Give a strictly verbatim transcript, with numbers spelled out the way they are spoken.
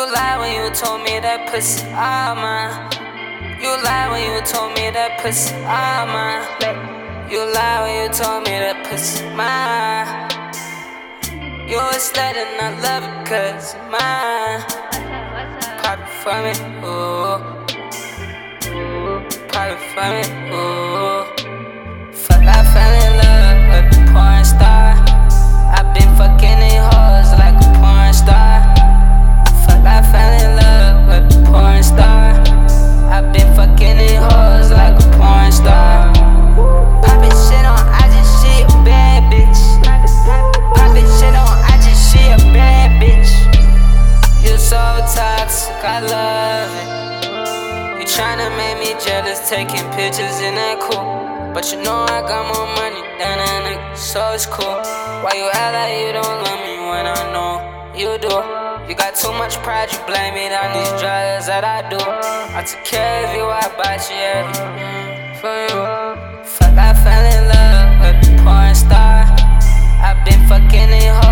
lied when you told me that pussy all mine. You lied when you told me that pussy all mine. You lied when you told me that pussy mine. You a slut and I love it cause it's mine. Pop it for me, ooh. Pop it for me, ooh. Fuck, I fell in love with a porn star. I been fucking these hoes like a porn star. Fuck, I fell in love with a porn star. I been fucking these hoes like a porn star. Poppin' shit on I G, she a bad bitch. Poppin' shit on I G, she a bad bitch. You so toxic, I love it. You tryna make me jealous, taking pictures in that coupe. But you know I got more money than a nigga, so it's cool. Why you act like you don't love me when I know you do? You got too much pride, you blame it on these drugs that I do. I took care of you, I bought you everything for you. Fuck, I fell in love with a porn star. I been fucking these hoes